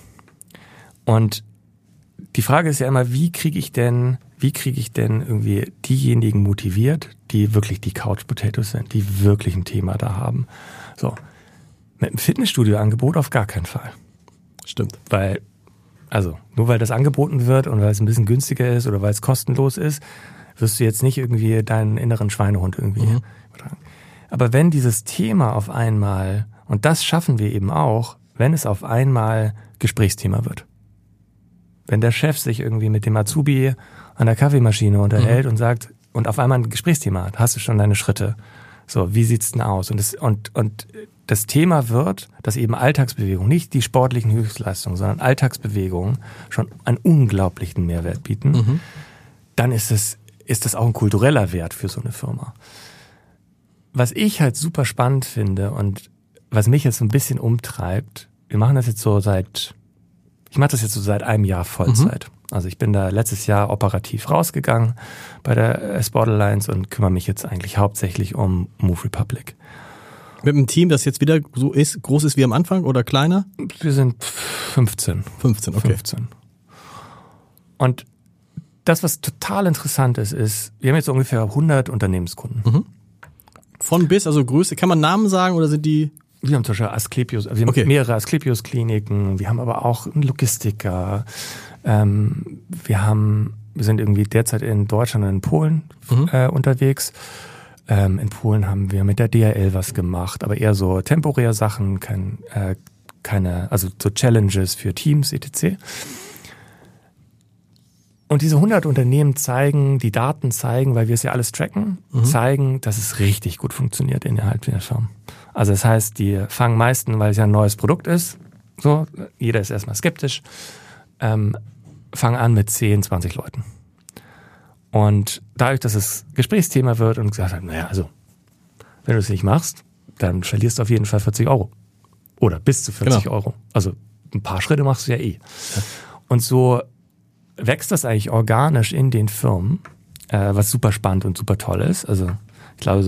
Und die Frage ist ja immer, wie kriege ich denn irgendwie diejenigen motiviert, die wirklich die Couch Potatoes sind, die wirklich ein Thema da haben. So. Mit einem Fitnessstudio-Angebot auf gar keinen Fall. Stimmt. Nur weil das angeboten wird und weil es ein bisschen günstiger ist oder weil es kostenlos ist, wirst du jetzt nicht irgendwie deinen inneren Schweinehund irgendwie übertragen. Aber wenn dieses Thema auf einmal, und das schaffen wir eben auch, wenn es auf einmal Gesprächsthema wird. Wenn der Chef sich irgendwie mit dem Azubi an der Kaffeemaschine unterhält und sagt, und auf einmal ein Gesprächsthema hat, hast du schon deine Schritte. So, wie sieht's denn aus? Und das Thema wird, dass eben Alltagsbewegung, nicht die sportlichen Höchstleistungen, sondern Alltagsbewegungen schon einen unglaublichen Mehrwert bieten, dann ist das auch ein kultureller Wert für so eine Firma. Was ich halt super spannend finde und was mich jetzt ein bisschen umtreibt, ich mache das jetzt so seit einem Jahr Vollzeit. Also ich bin da letztes Jahr operativ rausgegangen bei der Sport Alliance und kümmere mich jetzt eigentlich hauptsächlich um Move Republic. Mit einem Team, das jetzt wieder so groß ist wie am Anfang oder kleiner? Wir sind 15. 15, okay. 15. Und das, was total interessant ist, wir haben jetzt ungefähr 100 Unternehmenskunden. Von bis, also Größe, kann man Namen sagen oder sind die? Wir haben zum Beispiel Asklepios, wir haben mehrere Asklepios-Kliniken, wir haben aber auch einen Logistiker, wir haben Wir sind irgendwie derzeit in Deutschland und in Polen unterwegs. In Polen haben wir mit der DHL was gemacht, aber eher so temporäre Sachen, also so Challenges für Teams, etc. Und diese 100 Unternehmen die Daten zeigen, weil wir es ja alles tracken, zeigen, dass es richtig gut funktioniert innerhalb der Firmen. Also das heißt, die fangen meistens, weil es ja ein neues Produkt ist, so, jeder ist erstmal skeptisch, fangen an mit 10, 20 Leuten. Und dadurch, dass es Gesprächsthema wird und gesagt hat, naja, also, wenn du es nicht machst, dann verlierst du auf jeden Fall 40 Euro. Oder bis zu 40 Euro. Also ein paar Schritte machst du ja eh. Ja. Und so wächst das eigentlich organisch in den Firmen, was super spannend und super toll ist. Also ich glaube,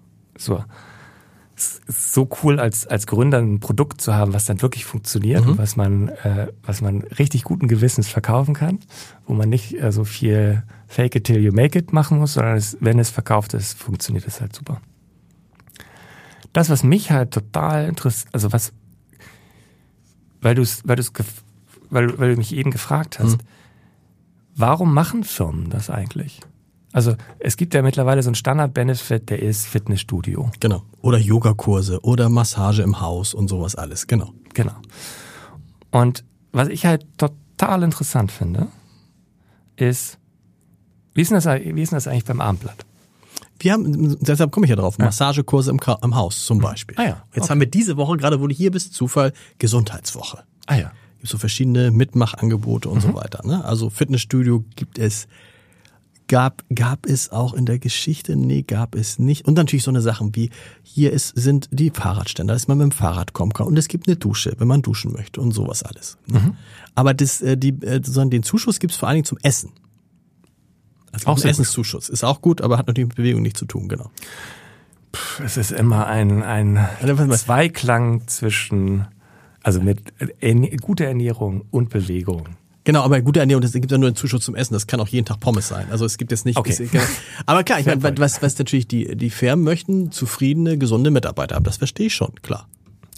so cool als Gründer ein Produkt zu haben, was dann wirklich funktioniert und was man richtig guten Gewissens verkaufen kann, wo man nicht so viel Fake it till you make it machen muss, sondern wenn es verkauft ist, funktioniert es halt super. Das, was mich halt total interessiert, also weil du mich eben gefragt hast, warum machen Firmen das eigentlich? Also es gibt ja mittlerweile so einen Standard-Benefit, der ist Fitnessstudio. Genau. Oder Yogakurse oder Massage im Haus und sowas alles. Genau. Und was ich halt total interessant finde, ist, wie ist denn das eigentlich beim Abendblatt? Deshalb komme ich ja drauf, Massagekurse im Haus zum Beispiel. Jetzt haben wir diese Woche, gerade wo du hier bist, Zufall, Gesundheitswoche. Gibt so verschiedene Mitmachangebote und so weiter. Ne? Also Fitnessstudio gab es auch in der Geschichte? Nee, gab es nicht. Und natürlich so eine Sachen wie, sind die Fahrradständer, dass man mit dem Fahrrad kommen kann. Und es gibt eine Dusche, wenn man duschen möchte und sowas alles. Aber den Zuschuss gibt es vor allen Dingen zum Essen. Also auch Essenszuschuss. Ist auch gut, aber hat natürlich mit Bewegung nichts zu tun, genau. Es ist immer ein Zweiklang zwischen, also mit guter Ernährung und Bewegung. Genau, aber gute Ernährung, das gibt ja nur einen Zuschuss zum Essen, das kann auch jeden Tag Pommes sein. Also es gibt jetzt nicht... Okay. Aber klar, ich meine, was natürlich die Firmen möchten, zufriedene, gesunde Mitarbeiter haben, das verstehe ich schon, klar.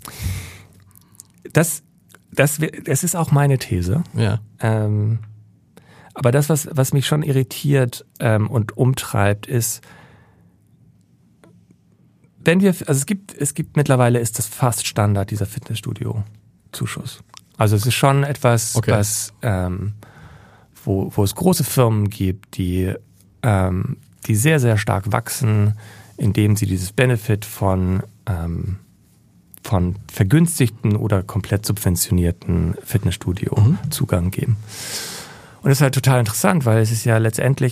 Das ist auch meine These. Ja. Aber das, was mich schon irritiert und umtreibt, ist, es gibt mittlerweile ist das fast Standard, dieser Fitnessstudio-Zuschuss. Also es ist schon etwas, was wo es große Firmen gibt, die sehr, sehr stark wachsen, indem sie dieses Benefit von vergünstigten oder komplett subventionierten Fitnessstudio-Zugang geben. Und das ist halt total interessant, weil es ist ja letztendlich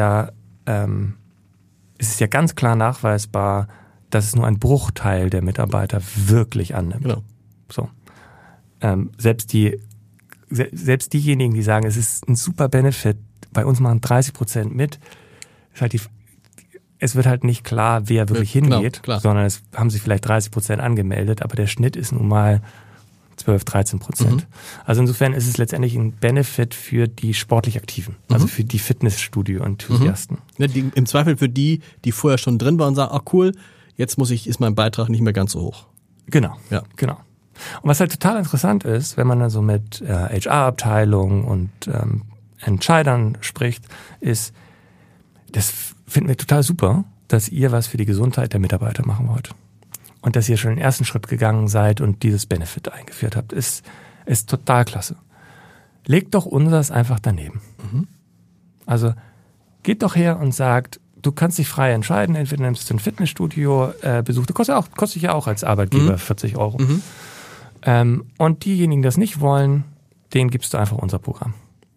ganz klar nachweisbar, dass es nur ein Bruchteil der Mitarbeiter wirklich annimmt. Genau. So. Selbst diejenigen, die sagen, es ist ein super Benefit, bei uns machen 30% mit, ist halt es wird halt nicht klar, wer wirklich hingeht, sondern es haben sich vielleicht 30% angemeldet, aber der Schnitt ist nun mal 12-13%. Also insofern ist es letztendlich ein Benefit für die sportlich Aktiven, also für die Fitnessstudio-Enthusiasten. Ja, im Zweifel für die vorher schon drin waren und sagen, cool, jetzt ist mein Beitrag nicht mehr ganz so hoch. Genau. Und was halt total interessant ist, wenn man dann so mit HR-Abteilungen und Entscheidern spricht, ist, das finden wir total super, dass ihr was für die Gesundheit der Mitarbeiter machen wollt. Und dass ihr schon den ersten Schritt gegangen seid und dieses Benefit eingeführt habt, ist total klasse. Legt doch unseres einfach daneben. Also geht doch her und sagt, du kannst dich frei entscheiden, entweder nimmst du ein Fitnessstudio, Besuch, kostet ja auch als Arbeitgeber 40 Euro. Und diejenigen, die das nicht wollen, denen gibst du einfach unser Programm.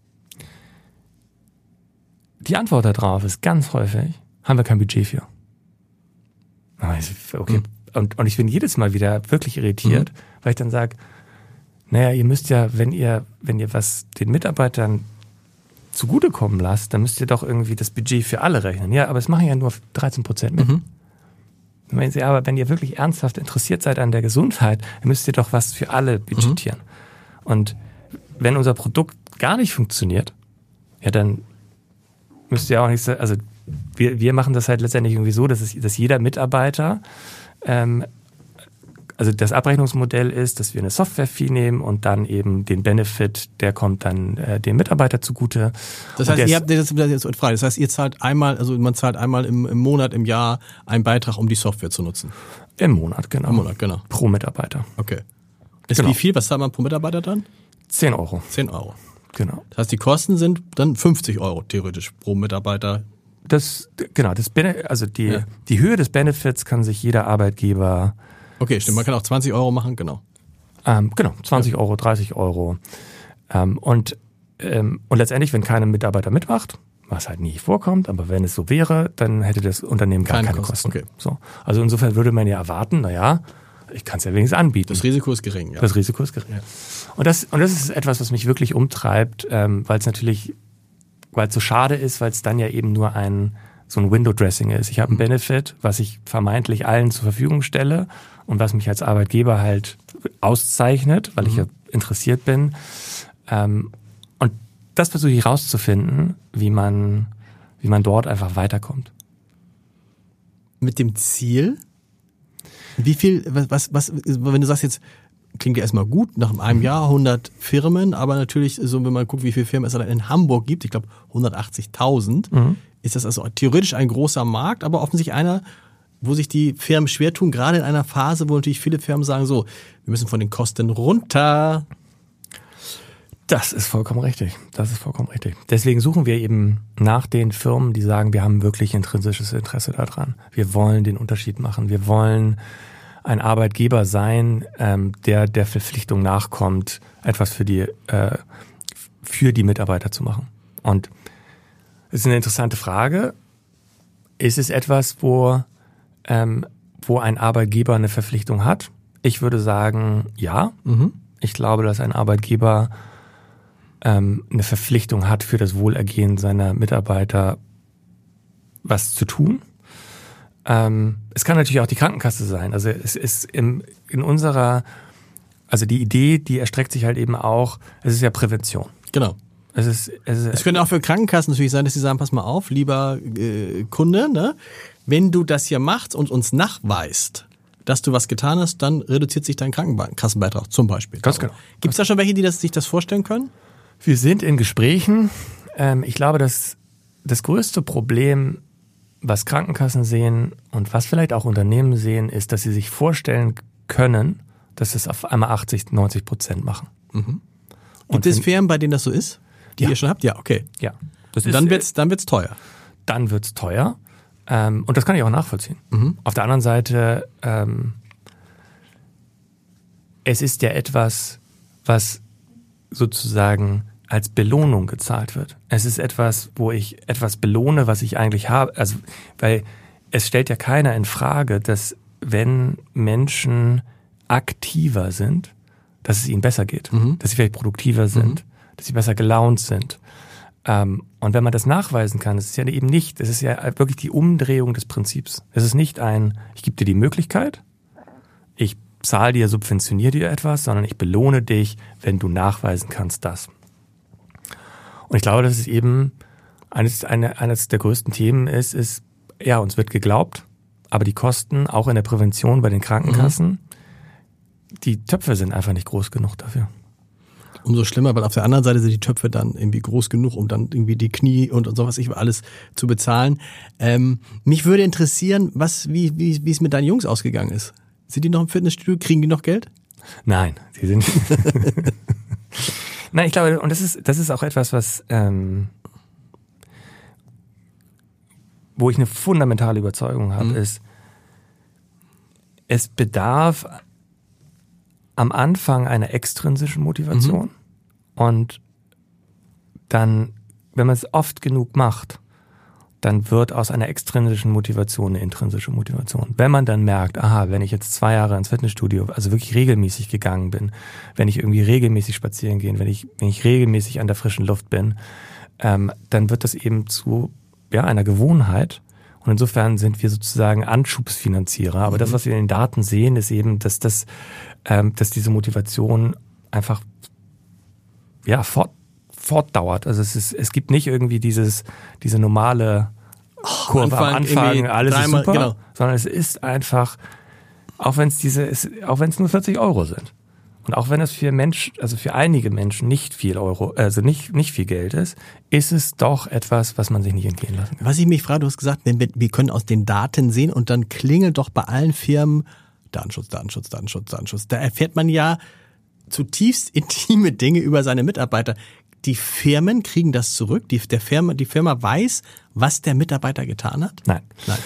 Die Antwort darauf ist ganz häufig, haben wir kein Budget für. Okay. Und ich bin jedes Mal wieder wirklich irritiert, weil ich dann sage, naja, ihr müsst ja, wenn ihr was den Mitarbeitern zugutekommen lasst, dann müsst ihr doch irgendwie das Budget für alle rechnen. Ja, aber es machen ja nur 13% mit. Aber wenn ihr wirklich ernsthaft interessiert seid an der Gesundheit, dann müsst ihr doch was für alle budgetieren. Und wenn unser Produkt gar nicht funktioniert, ja, dann müsst ihr auch nicht, also wir machen das halt letztendlich irgendwie so, dass jeder Mitarbeiter also das Abrechnungsmodell ist, dass wir eine Software-Fee nehmen und dann eben den Benefit, der kommt dann dem Mitarbeiter zugute. Das heißt, das heißt, ihr zahlt einmal, also man zahlt einmal im Monat, im Jahr einen Beitrag, um die Software zu nutzen. Im Monat, genau. Im Monat, genau. Pro Mitarbeiter. Okay. Ist wie viel? Was zahlt man pro Mitarbeiter dann? 10 Euro. 10 Euro. Genau. Das heißt, die Kosten sind dann 50 Euro theoretisch pro Mitarbeiter. Die Höhe des Benefits kann sich jeder Arbeitgeber. Okay, stimmt. Man kann auch 20 Euro machen, genau. 20 Euro, 30 Euro. Und letztendlich, wenn kein Mitarbeiter mitmacht, was halt nie vorkommt, aber wenn es so wäre, dann hätte das Unternehmen gar keine Kosten. Okay. So. Also insofern würde man ja erwarten, ich kann es ja wenigstens anbieten. Das Risiko ist gering, ja. Das Risiko ist gering. Ja. Und das ist etwas, was mich wirklich umtreibt, weil es so schade ist, weil es dann ja eben nur so ein Window-Dressing ist. Ich habe einen Benefit, was ich vermeintlich allen zur Verfügung stelle und was mich als Arbeitgeber halt auszeichnet, weil ich ja interessiert bin. Und das versuche ich rauszufinden, wie man dort einfach weiterkommt. Mit dem Ziel? Wie viel, was, wenn du sagst jetzt, klingt ja erstmal gut, nach einem Jahr 100 Firmen, aber natürlich, so wenn man guckt, wie viele Firmen es dann in Hamburg gibt, ich glaube 180.000, ist das also theoretisch ein großer Markt, aber offensichtlich einer, wo sich die Firmen schwer tun, gerade in einer Phase, wo natürlich viele Firmen sagen, so, wir müssen von den Kosten runter. Das ist vollkommen richtig. Deswegen suchen wir eben nach den Firmen, die sagen, wir haben wirklich intrinsisches Interesse daran. Wir wollen den Unterschied machen. Wir wollen ein Arbeitgeber sein, der Verpflichtung nachkommt, etwas für die Mitarbeiter zu machen. Und es ist eine interessante Frage. Ist es etwas, wo ein Arbeitgeber eine Verpflichtung hat? Ich würde sagen, ja. Ich glaube, dass ein Arbeitgeber eine Verpflichtung hat, für das Wohlergehen seiner Mitarbeiter was zu tun. Es kann natürlich auch die Krankenkasse sein. Also es ist also die Idee, die erstreckt sich halt eben auch, es ist ja Prävention. Genau. Es könnte auch für Krankenkassen natürlich sein, dass sie sagen, pass mal auf, lieber Kunde, ne? Wenn du das hier machst und uns nachweist, dass du was getan hast, dann reduziert sich dein Krankenkassenbeitrag zum Beispiel. Ganz genau. Gibt es da schon welche, die sich das vorstellen können? Wir sind in Gesprächen. Ich glaube, dass das größte Problem, was Krankenkassen sehen und was vielleicht auch Unternehmen sehen, ist, dass sie sich vorstellen können, dass es auf einmal 80-90% machen. Gibt es Firmen, bei denen das so ist? Die ihr schon habt? Ja, okay. Ja. Dann wird's teuer. Dann wird's teuer. Und das kann ich auch nachvollziehen. Auf der anderen Seite, es ist ja etwas, was sozusagen als Belohnung gezahlt wird. Es ist etwas, wo ich etwas belohne, was ich eigentlich habe. Also, weil es stellt ja keiner in Frage, dass wenn Menschen aktiver sind, dass es ihnen besser geht, dass sie vielleicht produktiver sind, dass sie besser gelaunt sind. Und wenn man das nachweisen kann, es ist ja eben nicht, es ist ja wirklich die Umdrehung des Prinzips. Es ist nicht ich gebe dir die Möglichkeit, ich zahle dir, subventioniere dir etwas, sondern ich belohne dich, wenn du nachweisen kannst, das. Und ich glaube, dass es eben eines der größten Themen ist, ja, uns wird geglaubt, aber die Kosten, auch in der Prävention bei den Krankenkassen, die Töpfe sind einfach nicht groß genug dafür. Umso schlimmer, weil auf der anderen Seite sind die Töpfe dann irgendwie groß genug, um dann irgendwie die Knie und sowas alles zu bezahlen. Mich würde interessieren, wie es mit deinen Jungs ausgegangen ist. Sind die noch im Fitnessstudio? Kriegen die noch Geld? Nein, sie sind. Nein, ich glaube, und das ist auch etwas, was wo ich eine fundamentale Überzeugung habe, ist, es bedarf am Anfang einer extrinsischen Motivation und dann, wenn man es oft genug macht, dann wird aus einer extrinsischen Motivation eine intrinsische Motivation. Wenn man dann merkt, wenn ich jetzt 2 Jahre ins Fitnessstudio, also wirklich regelmäßig gegangen bin, wenn ich irgendwie regelmäßig spazieren gehe, wenn ich regelmäßig an der frischen Luft bin, dann wird das eben zu einer Gewohnheit. Und insofern sind wir sozusagen Anschubsfinanzierer. Aber das, was wir in den Daten sehen, ist eben, dass diese Motivation einfach fortdauert. Also es gibt nicht irgendwie diese normale Kurve am Anfang, alles ist super, sondern es ist einfach Auch wenn es nur 40 Euro sind. Und auch wenn es für einige Menschen nicht viel nicht viel Geld ist es doch etwas, was man sich nicht entgehen lassen kann. Was ich mich frage, du hast gesagt, wir können aus den Daten sehen und dann klingelt doch bei allen Firmen Datenschutz. Da erfährt man ja zutiefst intime Dinge über seine Mitarbeiter. Die Firmen kriegen das zurück? Die Firma weiß, was der Mitarbeiter getan hat? Nein.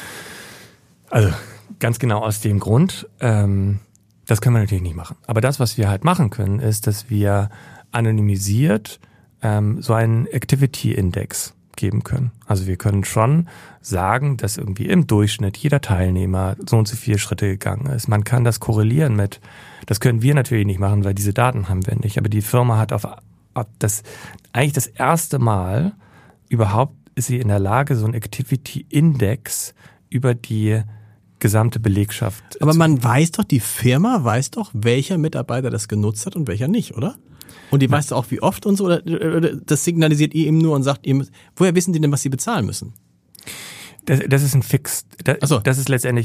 Also ganz genau aus dem Grund, das können wir natürlich nicht machen. Aber das, was wir halt machen können, ist, dass wir anonymisiert so einen Activity-Index geben können. Also wir können schon sagen, dass irgendwie im Durchschnitt jeder Teilnehmer so und so viele Schritte gegangen ist. Man kann das korrelieren das können wir natürlich nicht machen, weil diese Daten haben wir nicht. Aber die Firma hat eigentlich das erste Mal überhaupt ist sie in der Lage, so einen Activity-Index über die gesamte Belegschaft. Aber man weiß doch, die Firma weiß doch, welcher Mitarbeiter das genutzt hat und welcher nicht, oder? Und die weiß doch auch, wie oft und so, oder das signalisiert ihr ihm nur und sagt ihm, woher wissen die denn, was sie bezahlen müssen? Das ist ein Fix. Das ist letztendlich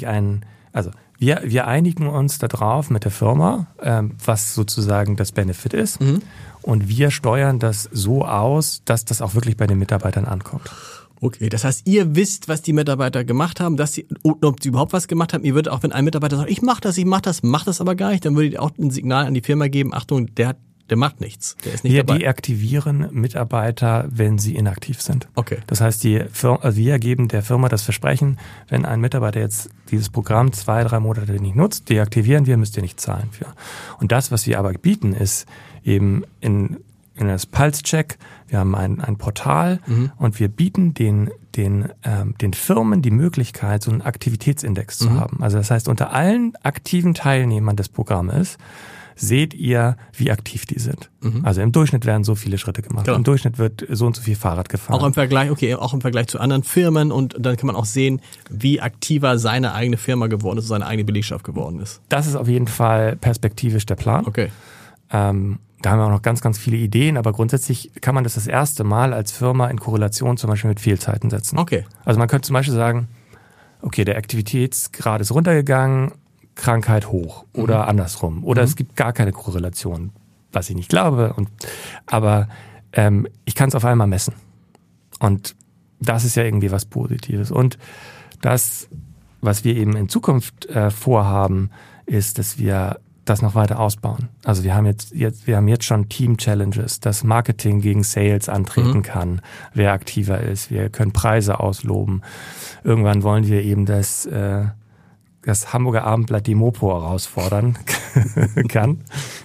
wir einigen uns darauf mit der Firma, was sozusagen das Benefit ist. Mhm. Und wir steuern das so aus, dass das auch wirklich bei den Mitarbeitern ankommt. Okay, das heißt, ihr wisst, was die Mitarbeiter gemacht haben, ob sie überhaupt was gemacht haben. Ihr würdet auch, wenn ein Mitarbeiter sagt, ich mach das aber gar nicht, dann würdet ihr auch ein Signal an die Firma geben, Achtung, der macht nichts, der ist nicht dabei. Wir deaktivieren Mitarbeiter, wenn sie inaktiv sind. Okay. Das heißt, wir geben der Firma das Versprechen, wenn ein Mitarbeiter jetzt dieses Programm 2-3 Monate nicht nutzt, deaktivieren wir, müsst ihr nicht zahlen für. Und das, was wir aber bieten, ist eben in das Pulse-Check. Wir haben ein Portal und wir bieten den Firmen die Möglichkeit, so einen Aktivitätsindex zu haben. Also das heißt, unter allen aktiven Teilnehmern des Programmes seht ihr, wie aktiv die sind. Also im Durchschnitt werden so viele Schritte gemacht. Genau. Im Durchschnitt wird so und so viel Fahrrad gefahren. Auch im Vergleich zu anderen Firmen, und dann kann man auch sehen, wie aktiver seine eigene Firma geworden ist, seine eigene Belegschaft geworden ist. Das ist auf jeden Fall perspektivisch der Plan. Okay. Da haben wir auch noch ganz, ganz viele Ideen, aber grundsätzlich kann man das erste Mal als Firma in Korrelation zum Beispiel mit Fehlzeiten setzen. Okay. Also man könnte zum Beispiel sagen, okay, der Aktivitätsgrad ist runtergegangen, Krankheit hoch oder andersrum. Oder es gibt gar keine Korrelation, was ich nicht glaube. Aber ich kann es auf einmal messen. Und das ist ja irgendwie was Positives. Und das, was wir eben in Zukunft vorhaben, ist, dass wir das noch weiter ausbauen. Also wir haben jetzt schon Team-Challenges, dass Marketing gegen Sales antreten kann, wer aktiver ist. Wir können Preise ausloben. Irgendwann wollen wir eben das Hamburger Abendblatt die Mopo herausfordern kann,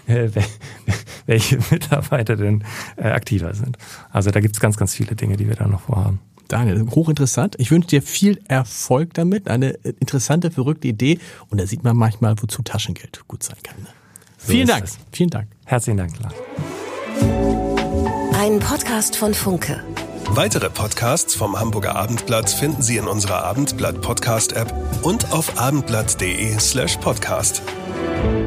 welche Mitarbeiter denn aktiver sind. Also da gibt's ganz, ganz viele Dinge, die wir da noch vorhaben. Daniel, hochinteressant. Ich wünsche dir viel Erfolg damit. Eine interessante, verrückte Idee. Und da sieht man manchmal, wozu Taschengeld gut sein kann. So Vielen Dank. Es. Vielen Dank. Herzlichen Dank, Lars. Ein Podcast von Funke. Weitere Podcasts vom Hamburger Abendblatt finden Sie in unserer Abendblatt Podcast App und auf abendblatt.de/podcast.